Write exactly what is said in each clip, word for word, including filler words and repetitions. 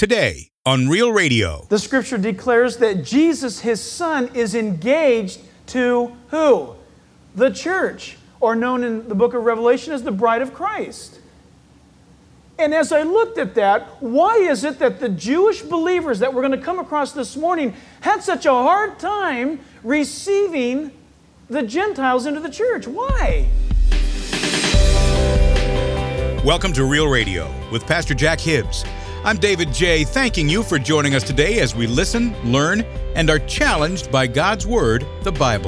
Today on Real Radio. The scripture declares that Jesus, his son, is engaged to who? The church, or known in the book of Revelation as the bride of Christ. And as I looked at that, why is it that the Jewish believers that we're going to come across this morning had such a hard time receiving the Gentiles into the church? Why? Welcome to Real Radio with Pastor Jack Hibbs. I'm David J., thanking you for joining us today as we listen, learn, and are challenged by God's Word, the Bible.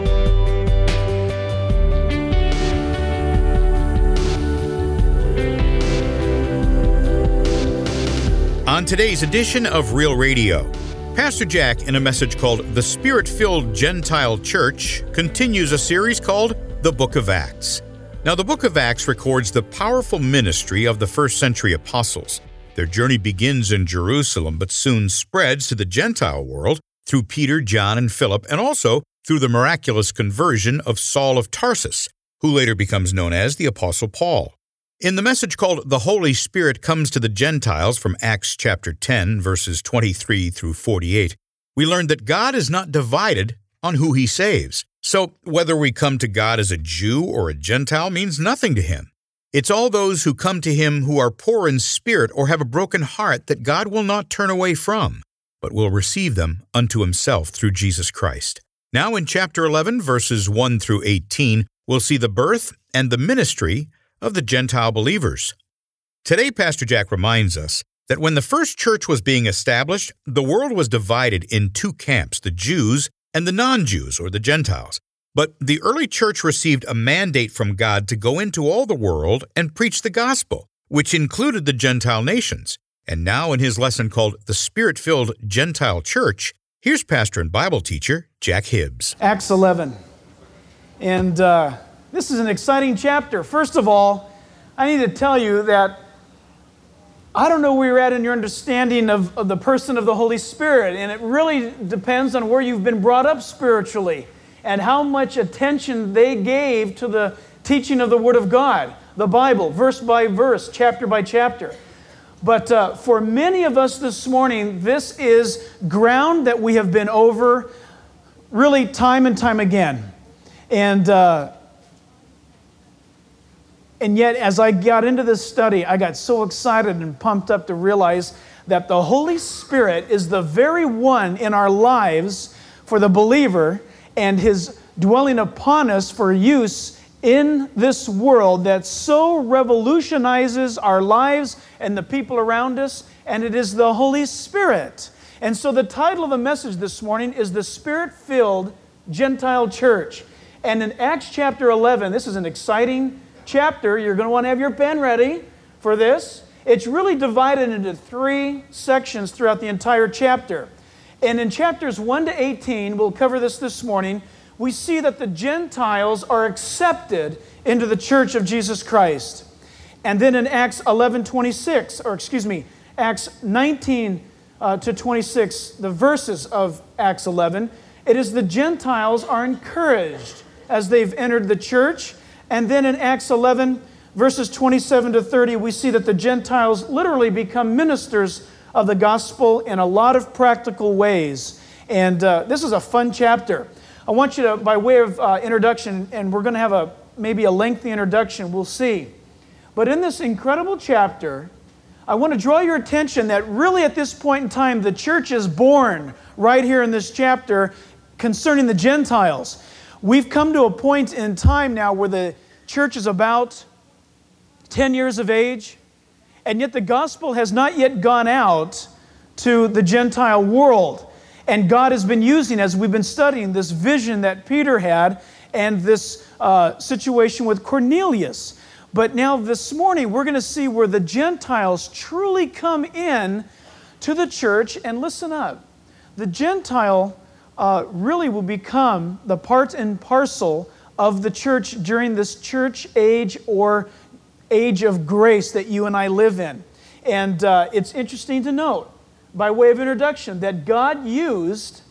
On today's edition of Real Radio, Pastor Jack, in a message called The Spirit-Filled Gentile Church, continues a series called The Book of Acts. Now, the Book of Acts records the powerful ministry of the first century apostles. Their journey begins in Jerusalem, but soon spreads to the Gentile world through Peter, John, and Philip, and also through the miraculous conversion of Saul of Tarsus, who later becomes known as the Apostle Paul. In the message called The Holy Spirit Comes to the Gentiles from Acts chapter ten, verses twenty-three through forty-eight, we learned that God is not divided on who He saves. So whether we come to God as a Jew or a Gentile means nothing to Him. It's all those who come to Him who are poor in spirit or have a broken heart that God will not turn away from, but will receive them unto Himself through Jesus Christ. Now in chapter eleven, verses one through eighteen, we'll see the birth and the ministry of the Gentile believers. Today, Pastor Jack reminds us that when the first church was being established, the world was divided in two camps, the Jews and the non-Jews, or the Gentiles. But the early church received a mandate from God to go into all the world and preach the gospel, which included the Gentile nations. And now in his lesson called The Spirit-Filled Gentile Church, here's pastor and Bible teacher Jack Hibbs. Acts eleven. And uh, this is an exciting chapter. First of all, I need to tell you that I don't know where you're at in your understanding of, of the person of the Holy Spirit, and it really depends on where you've been brought up spiritually and how much attention they gave to the teaching of the Word of God, the Bible, verse by verse, chapter by chapter. But uh, for many of us this morning, this is ground that we have been over really time and time again. And uh, and yet, as I got into this study, I got so excited and pumped up to realize that the Holy Spirit is the very one in our lives for the believer, and His dwelling upon us for use in this world that so revolutionizes our lives and the people around us, and it is the Holy Spirit. And so the title of the message this morning is The Spirit-Filled Gentile Church. And in Acts chapter eleven, this is an exciting chapter. You're going to want to have your pen ready for this. It's really divided into three sections throughout the entire chapter. And in chapters one to eighteen, we'll cover this this morning, we see that the Gentiles are accepted into the church of Jesus Christ. And then in Acts eleven twenty-six, or excuse me, Acts nineteen uh, to twenty-six, the verses of Acts eleven, it is the Gentiles are encouraged as they've entered the church. And then in Acts eleven, verses twenty-seven to thirty, we see that the Gentiles literally become ministers of the gospel in a lot of practical ways. And uh, this is a fun chapter. I want you to, by way of uh, introduction, and we're going to have a maybe a lengthy introduction, we'll see. But in this incredible chapter, I want to draw your attention that really at this point in time, the church is born right here in this chapter concerning the Gentiles. We've come to a point in time now where the church is about ten years of age, and yet the gospel has not yet gone out to the Gentile world. And God has been using, as we've been studying, this vision that Peter had and this uh, situation with Cornelius. But now this morning, we're going to see where the Gentiles truly come in to the church. And listen up, the Gentile uh, really will become the part and parcel of the church during this church age or age of grace that you and I live in. And uh, it's interesting to note, by way of introduction, that God used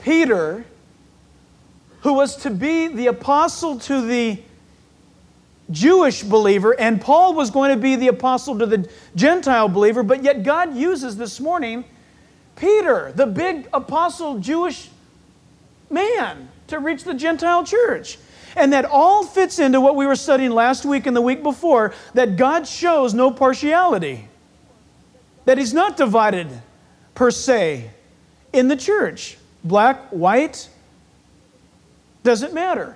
Peter, who was to be the apostle to the Jewish believer, and Paul was going to be the apostle to the Gentile believer, but yet God uses this morning Peter, the big apostle Jewish man, to reach the Gentile church. And that all fits into what we were studying last week and the week before, that God shows no partiality. That He's not divided per se in the church. Black, white, doesn't matter.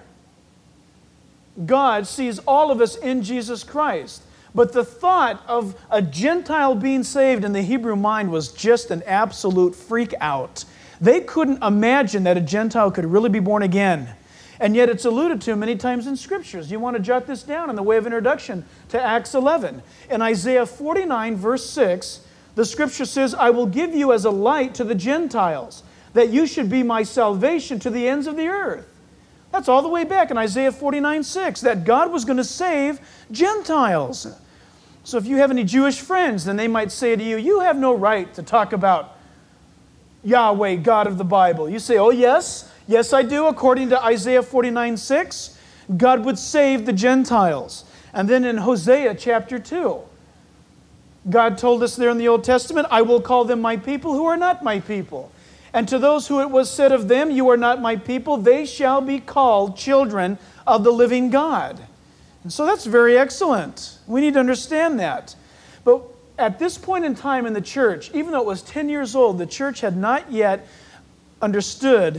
God sees all of us in Jesus Christ. But the thought of a Gentile being saved in the Hebrew mind was just an absolute freak out. They couldn't imagine that a Gentile could really be born again. And yet it's alluded to many times in Scriptures. You want to jot this down in the way of introduction to Acts eleven. In Isaiah forty-nine, verse six, the Scripture says, I will give you as a light to the Gentiles, that you should be my salvation to the ends of the earth. That's all the way back in Isaiah forty-nine, six, that God was going to save Gentiles. So if you have any Jewish friends, then they might say to you, you have no right to talk about Yahweh, God of the Bible. You say, oh yes, yes I do. According to Isaiah forty-nine, six, God would save the Gentiles. And then in Hosea chapter two, God told us there in the Old Testament, I will call them my people who are not my people. And to those who it was said of them, you are not my people, they shall be called children of the living God. And so that's very excellent. We need to understand that. But at this point in time in the church, even though it was ten years old, the church had not yet understood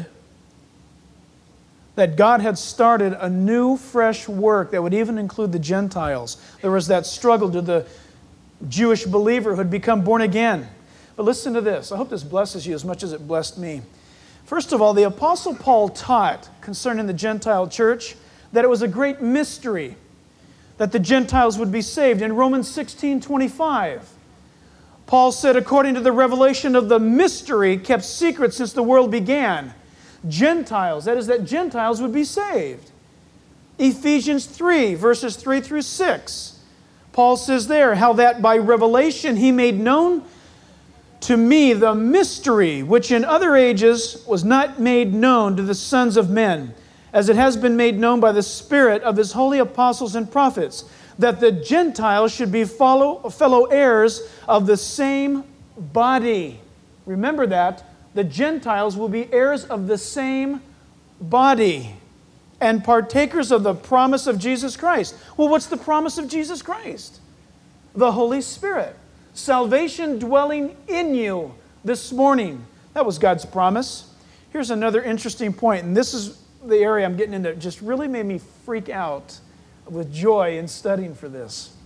that God had started a new, fresh work that would even include the Gentiles. There was that struggle to the Jewish believer who had become born again. But listen to this. I hope this blesses you as much as it blessed me. First of all, the Apostle Paul taught concerning the Gentile church that it was a great mystery that the Gentiles would be saved. In Romans sixteen twenty-five, Paul said, according to the revelation of the mystery kept secret since the world began, Gentiles, that is, that Gentiles would be saved. Ephesians three, verses three through six, Paul says there, how that by revelation He made known to me the mystery which in other ages was not made known to the sons of men, as it has been made known by the Spirit of His holy apostles and prophets, that the Gentiles should be follow, fellow heirs of the same body. Remember that. The Gentiles will be heirs of the same body and partakers of the promise of Jesus Christ. Well, what's the promise of Jesus Christ? The Holy Spirit. Salvation dwelling in you this morning. That was God's promise. Here's another interesting point, and this is the area I'm getting into. It just really made me freak out with joy in studying for this.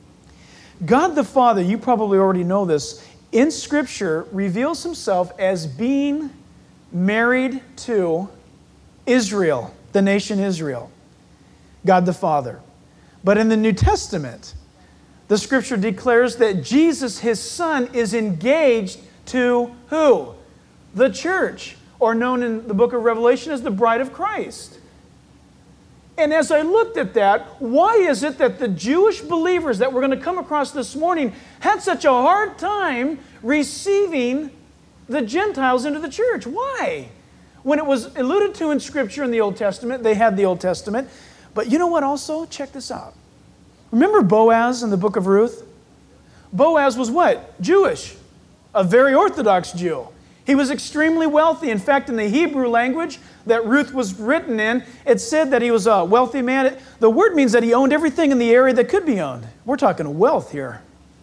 God the Father, you probably already know this, in Scripture reveals Himself as being married to Israel, the nation Israel. God the Father. But in the New Testament, the Scripture declares that Jesus, His Son, is engaged to who? The church, or known in the book of Revelation as the bride of Christ. And as I looked at that, why is it that the Jewish believers that we're going to come across this morning had such a hard time receiving the Gentiles into the church? Why? When it was alluded to in Scripture in the Old Testament, they had the Old Testament. But you know what also? Check this out. Remember Boaz in the book of Ruth? Boaz was what? Jewish. A very Orthodox Jew. He was extremely wealthy. In fact, in the Hebrew language that Ruth was written in, it said that he was a wealthy man. The word means that he owned everything in the area that could be owned. We're talking wealth here.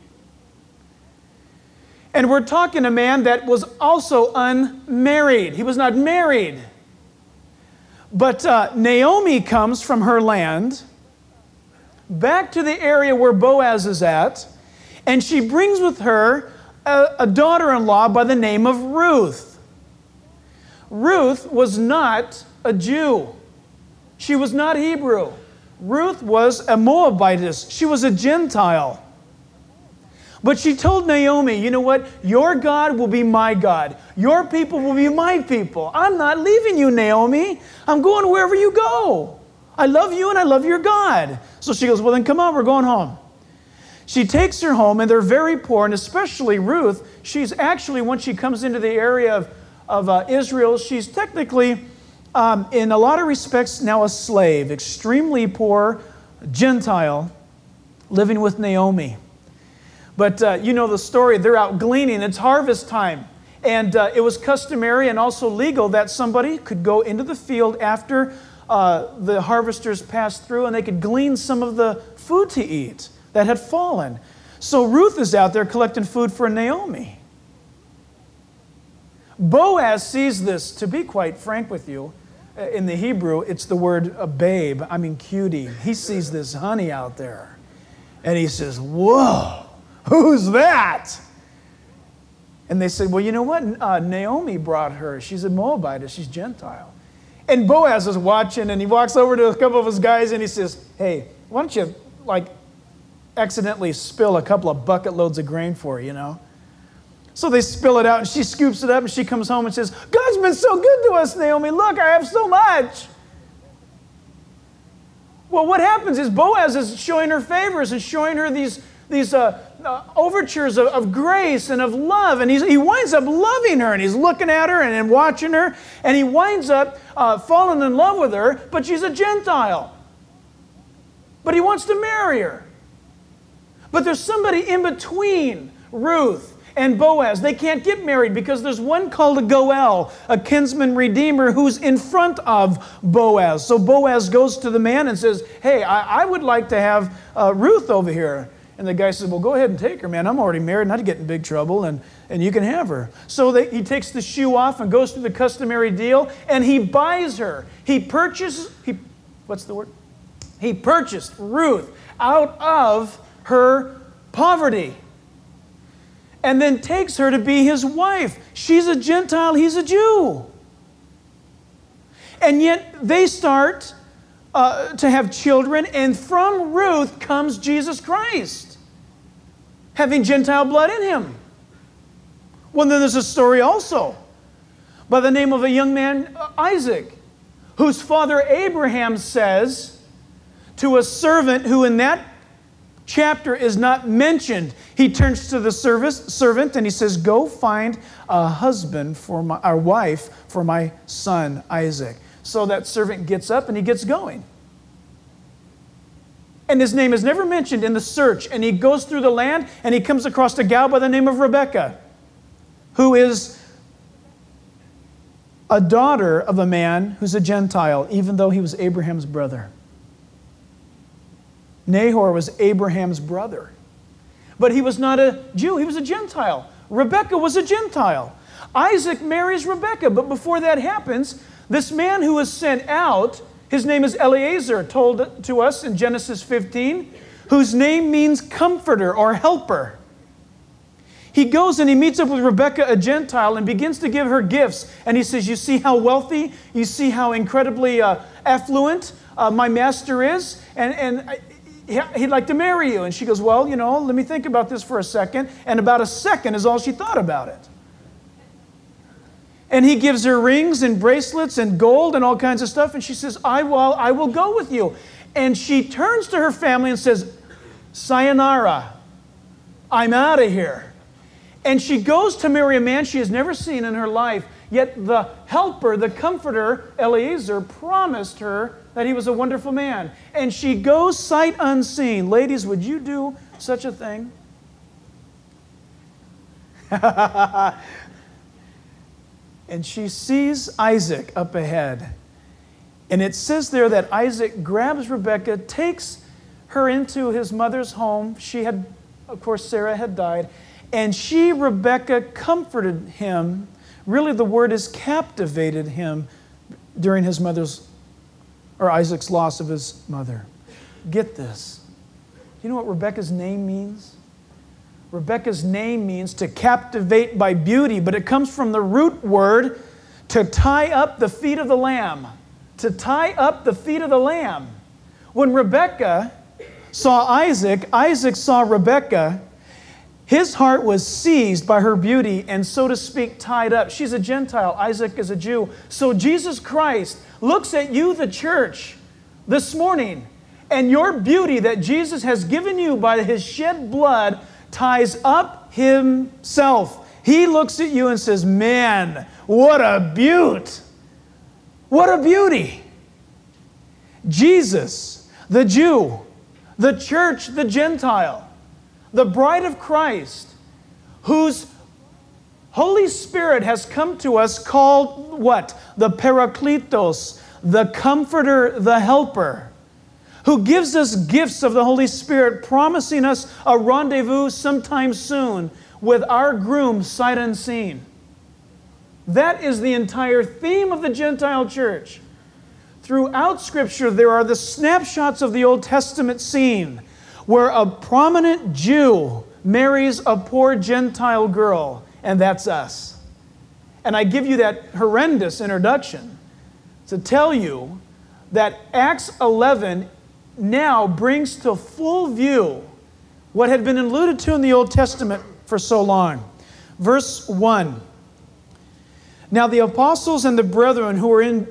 And we're talking a man that was also unmarried. He was not married. But uh, Naomi comes from her land back to the area where Boaz is at, and she brings with her a, a daughter-in-law by the name of Ruth. Ruth was not a Jew. She was not Hebrew. Ruth was a Moabitess. She was a Gentile. But she told Naomi, you know what? Your God will be my God. Your people will be my people. I'm not leaving you, Naomi. I'm going wherever you go. I love you and I love your God. So she goes, well then come on, we're going home. She takes her home, and they're very poor, and especially Ruth, she's actually, once she comes into the area of, of uh, Israel, she's technically, um, in a lot of respects, now a slave, extremely poor, Gentile, living with Naomi. But uh, you know the story. They're out gleaning. It's harvest time. And uh, it was customary and also legal that somebody could go into the field after uh, the harvesters passed through, and they could glean some of the food to eat that had fallen. So Ruth is out there collecting food for Naomi. Boaz sees this. To be quite frank with you, in the Hebrew, it's the word a babe. I mean cutie. He sees this honey out there. And he says, whoa, who's that? And they said, well, you know what? Uh, Naomi brought her. She's a Moabite. She's Gentile. And Boaz is watching, and he walks over to a couple of his guys, and he says, hey, why don't you, like, accidentally spill a couple of bucket loads of grain for her, you know? So they spill it out, and she scoops it up, and she comes home and says, God's been so good to us, Naomi. Look, I have so much. Well, what happens is Boaz is showing her favors and showing her these, these uh, uh, overtures of, of grace and of love, and he's, he winds up loving her, and he's looking at her and, and watching her, and he winds up uh, falling in love with her, but she's a Gentile. But he wants to marry her. But there's somebody in between Ruth and Boaz. They can't get married because there's one called a Goel, a kinsman redeemer, who's in front of Boaz. So Boaz goes to the man and says, hey, I, I would like to have uh, Ruth over here. And the guy says, well, go ahead and take her, man. I'm already married, not to get in big trouble, and, and you can have her. So they, he takes the shoe off and goes through the customary deal, and he buys her. He purchases, he, what's the word? He purchased Ruth out of her poverty, and then takes her to be his wife. She's a Gentile, he's a Jew. And yet they start uh, to have children, and from Ruth comes Jesus Christ, having Gentile blood in him. Well, then there's a story also by the name of a young man, Isaac, whose father Abraham says to a servant who in that chapter is not mentioned. He turns to the service, servant and he says, go find a husband for my, our wife for my son Isaac. So that servant gets up and he gets going. And his name is never mentioned in the search. And he goes through the land and he comes across a gal by the name of Rebekah, who is a daughter of a man who's a Gentile, even though he was Abraham's brother. Nahor was Abraham's brother. But he was not a Jew, he was a Gentile. Rebekah was a Gentile. Isaac marries Rebekah, but before that happens, this man who was sent out, his name is Eliezer, told to us in Genesis fifteen, whose name means comforter or helper. He goes and he meets up with Rebekah, a Gentile, and begins to give her gifts. And he says, you see how wealthy, you see how incredibly uh, affluent uh, my master is? And, and I, he'd like to marry you. And she goes, well, you know, let me think about this for a second. And about a second is all she thought about it. And he gives her rings and bracelets and gold and all kinds of stuff. And she says, I will, I will go with you. And she turns to her family and says, sayonara, I'm out of here. And she goes to marry a man she has never seen in her life. Yet the helper, the comforter, Eliezer, promised her that he was a wonderful man. And she goes sight unseen. Ladies, would you do such a thing? And she sees Isaac up ahead. And it says there that Isaac grabs Rebekah, takes her into his mother's home. She had, of course, Sarah had died. And she, Rebekah, comforted him. Really, the word is captivated him during his mother's, or Isaac's loss of his mother. Get this. You know what Rebekah's name means? Rebekah's name means to captivate by beauty, but it comes from the root word to tie up the feet of the lamb. To tie up the feet of the lamb. When Rebekah saw Isaac, Isaac saw Rebekah, his heart was seized by her beauty and, so to speak, tied up. She's a Gentile. Isaac is a Jew. So Jesus Christ looks at you, the church, this morning, and your beauty that Jesus has given you by his shed blood ties up himself. He looks at you and says, man, what a beaut! What a beauty! Jesus, the Jew, The church, the Gentile, the bride of Christ, whose Holy Spirit has come to us called what? The Parakletos, the Comforter, the Helper, who gives us gifts of the Holy Spirit, promising us a rendezvous sometime soon with our groom sight unseen. That is the entire theme of the Gentile church. Throughout Scripture, there are the snapshots of the Old Testament scene where a prominent Jew marries a poor Gentile girl, and that's us. And I give you that horrendous introduction to tell you that Acts eleven now brings to full view what had been alluded to in the Old Testament for so long. Verse one. Now the apostles and the brethren who were in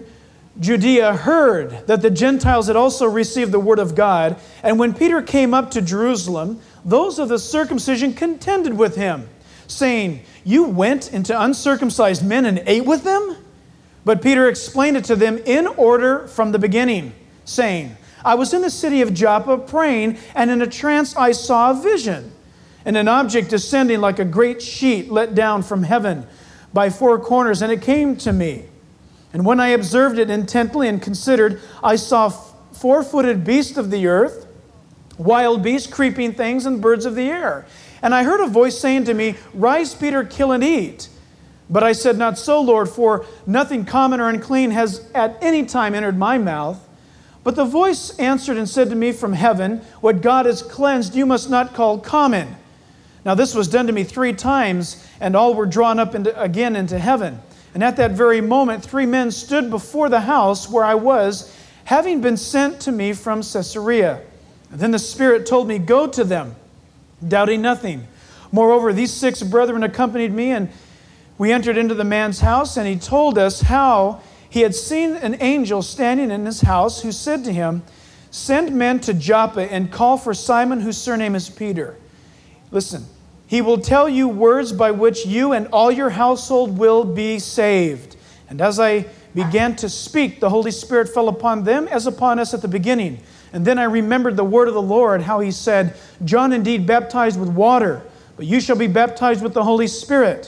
Judea heard that the Gentiles had also received the word of God, and when Peter came up to Jerusalem, those of the circumcision contended with him, saying, "You went into uncircumcised men and ate with them?" But Peter explained it to them in order from the beginning, saying, "I was in the city of Joppa praying, and in a trance I saw a vision, and an object descending like a great sheet let down from heaven by four corners, and it came to me. And when I observed it intently and considered, I saw four-footed beasts of the earth, wild beasts, creeping things, and birds of the air. And I heard a voice saying to me, 'Rise, Peter, kill and eat.' But I said, 'Not so, Lord, for nothing common or unclean has at any time entered my mouth.' But the voice answered and said to me from heaven, 'What God has cleansed, you must not call common.' Now this was done to me three times, and all were drawn up into, again into heaven. And at that very moment, three men stood before the house where I was, having been sent to me from Caesarea. And then the Spirit told me, 'Go to them, doubting nothing.' Moreover, these six brethren accompanied me, and we entered into the man's house, and he told us how he had seen an angel standing in his house, who said to him, 'Send men to Joppa and call for Simon, whose surname is Peter. Listen, he will tell you words by which you and all your household will be saved.' And as I began to speak, the Holy Spirit fell upon them as upon us at the beginning. And then I remembered the word of the Lord, how he said, 'John indeed baptized with water, but you shall be baptized with the Holy Spirit.'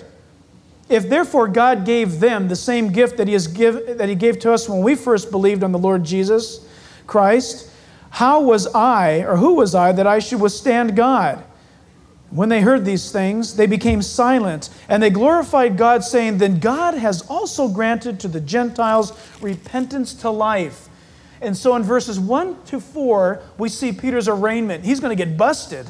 If therefore God gave them the same gift that he, has give, that he gave to us when we first believed on the Lord Jesus Christ, how was I, or who was I, that I should withstand God?" When they heard these things, they became silent, and they glorified God, saying, "Then God has also granted to the Gentiles repentance to life." And so in verses one to four, we see Peter's arraignment. He's going to get busted.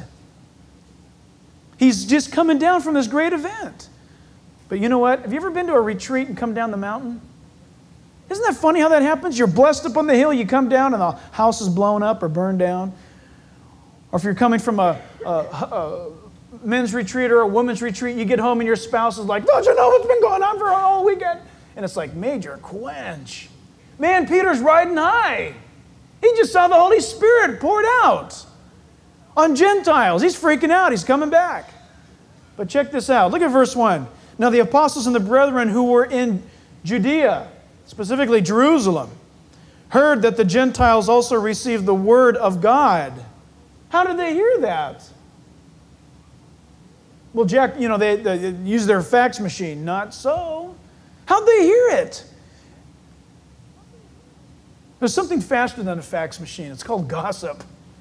He's just coming down from this great event. But you know what? Have you ever been to a retreat and come down the mountain? Isn't that funny how that happens? You're blessed up on the hill, you come down and the house is blown up or burned down. Or if you're coming from a, a, a men's retreat or a women's retreat, you get home and your spouse is like, "Don't you know what's been going on for a whole weekend?" And it's like, major quench. Man, Peter's riding high. He just saw the Holy Spirit poured out on Gentiles. He's freaking out. He's coming back. But check this out. Look at verse one. Now the apostles and the brethren who were in Judea, specifically Jerusalem, heard that the Gentiles also received the word of God. How did they hear that? Well, Jack, you know, they, they use their fax machine. Not so. How'd they hear it? There's something faster than a fax machine. It's called gossip.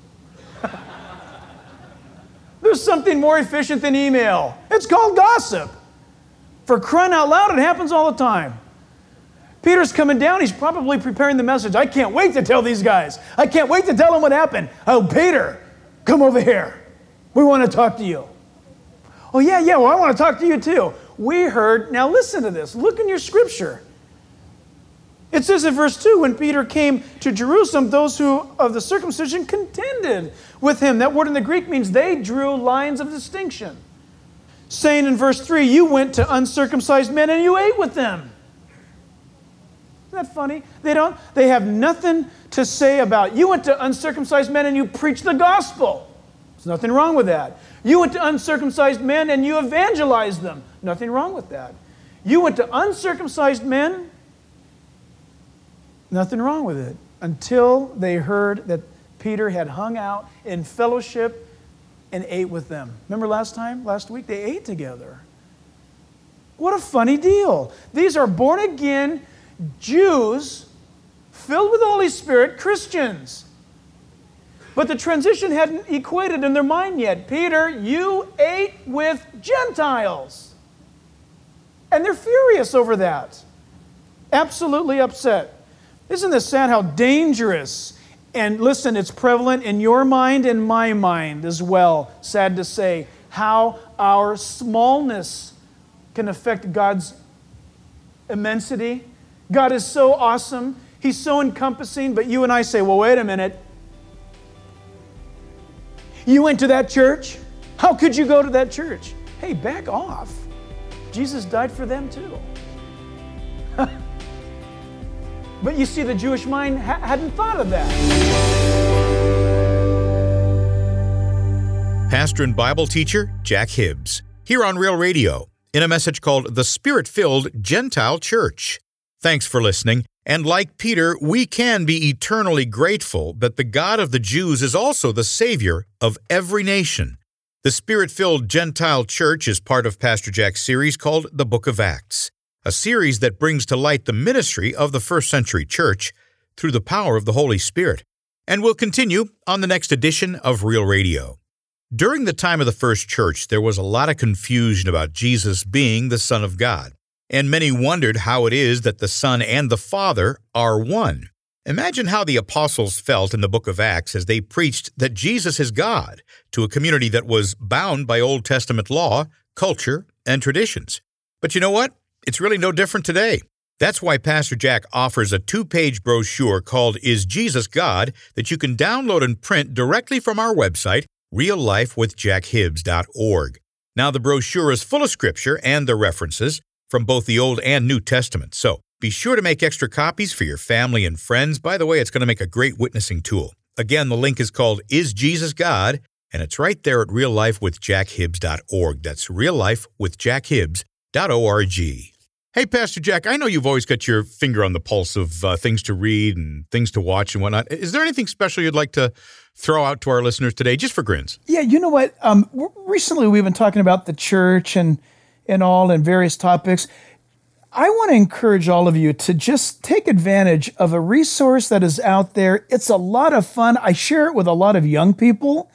There's something more efficient than email. It's called gossip. For crying out loud, it happens all the time. Peter's coming down. He's probably preparing the message. I can't wait to tell these guys. I can't wait to tell them what happened. Oh, Peter, come over here. We want to talk to you. Oh, yeah, yeah, well, I want to talk to you too. We heard, now listen to this. Look in your scripture. It says in verse two, when Peter came to Jerusalem, those who of the circumcision contended with him. That word in the Greek means they drew lines of distinction. Saying in verse three, you went to uncircumcised men and you ate with them. Isn't that funny? They don't, they have nothing to say about, you went to uncircumcised men and you preached the gospel. There's nothing wrong with that. You went to uncircumcised men and you evangelized them. Nothing wrong with that. You went to uncircumcised men. Nothing wrong with it. Until they heard that Peter had hung out in fellowship and ate with them. Remember last time, last week, they ate together. What a funny deal. These are born-again Jews filled with the Holy Spirit, Christians. But the transition hadn't equated in their mind yet. Peter, you ate with Gentiles. And they're furious over that. Absolutely upset. Isn't this sad how dangerous, and listen, it's prevalent in your mind and my mind as well, sad to say, how our smallness can affect God's immensity. God is so awesome. He's so encompassing, but you and I say, well, wait a minute. You went to that church? How could you go to that church? Hey, back off. Jesus died for them too. But you see, the Jewish mind ha- hadn't thought of that. Pastor and Bible teacher Jack Hibbs, here on Real Radio, in a message called The Spirit-Filled Gentile Church. Thanks for listening. And like Peter, we can be eternally grateful that the God of the Jews is also the Savior of every nation. The Spirit-Filled Gentile Church is part of Pastor Jack's series called The Book of Acts, a series that brings to light the ministry of the first century church through the power of the Holy Spirit, and will continue on the next edition of Real Radio. During the time of the first church, there was a lot of confusion about Jesus being the Son of God, and many wondered how it is that the Son and the Father are one. Imagine how the apostles felt in the book of Acts as they preached that Jesus is God to a community that was bound by Old Testament law, culture, and traditions. But you know what? It's really no different today. That's why Pastor Jack offers a two-page brochure called Is Jesus God that you can download and print directly from our website, real life with jack hibbs dot org. Now, the brochure is full of scripture and the references from both the Old and New Testament, so be sure to make extra copies for your family and friends. By the way, it's going to make a great witnessing tool. Again, the link is called Is Jesus God, and it's right there at real life with jack hibbs dot org. That's real life with jack hibbs dot org. Hey, Pastor Jack, I know you've always got your finger on the pulse of uh, things to read and things to watch and whatnot. Is there anything special you'd like to throw out to our listeners today, just for grins? Yeah, you know what? Um, recently, we've been talking about the church and and all and various topics. I want to encourage all of you to just take advantage of a resource that is out there. It's a lot of fun. I share it with a lot of young people,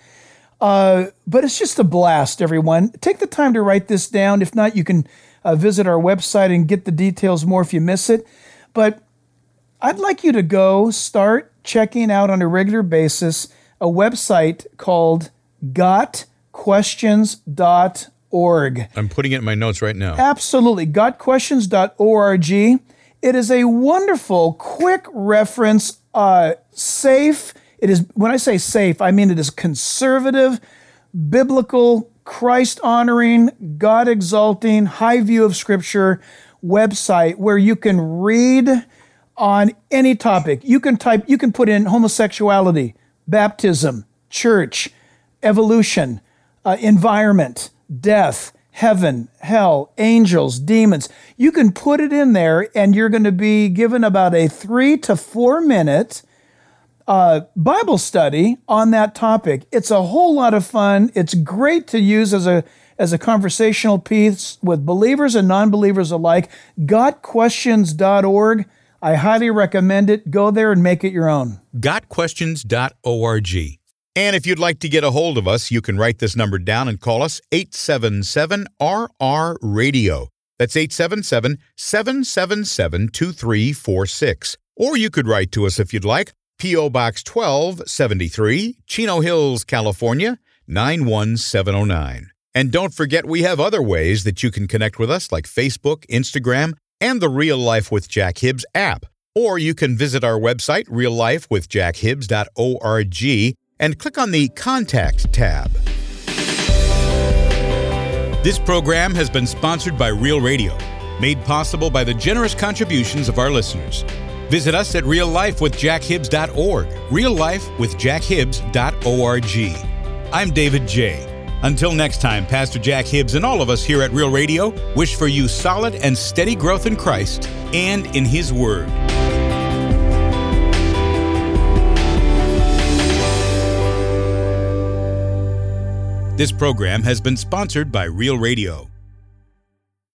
uh, but it's just a blast, everyone. Take the time to write this down. If not, you can uh, visit our website and get the details more if you miss it. But I'd like you to go start checking out on a regular basis a website called got questions dot org. I'm putting it in my notes right now. Absolutely. got questions dot org. It is a wonderful, quick reference, uh, safe. It is, when I say safe, I mean it is conservative, biblical, Christ-honoring, God-exalting, high view of Scripture website where you can read on any topic. You can type, you can put in homosexuality, baptism, church, evolution, uh, environment, death, heaven, hell, angels, demons. You can put it in there and you're going to be given about a three to four minute uh, Bible study on that topic. It's a whole lot of fun. It's great to use as a as a conversational piece with believers and non-believers alike. got questions dot org. I highly recommend it. Go there and make it your own. got questions dot org. And if you'd like to get a hold of us, you can write this number down and call us eight seven seven R R radio. That's eight seven seven, seven seven seven, two three four six. Or you could write to us if you'd like, P O. Box twelve seventy-three, Chino Hills, California, nine one seven oh nine. And don't forget, we have other ways that you can connect with us, like Facebook, Instagram, and the Real Life with Jack Hibbs app. Or you can visit our website, real life with jack hibbs dot org, and click on the Contact tab. This program has been sponsored by Real Radio, made possible by the generous contributions of our listeners. Visit us at real life with jack hibbs dot org, real life with jack hibbs dot org. I'm David J. Until next time, Pastor Jack Hibbs and all of us here at Real Radio wish for you solid and steady growth in Christ and in His Word. This program has been sponsored by Real Radio.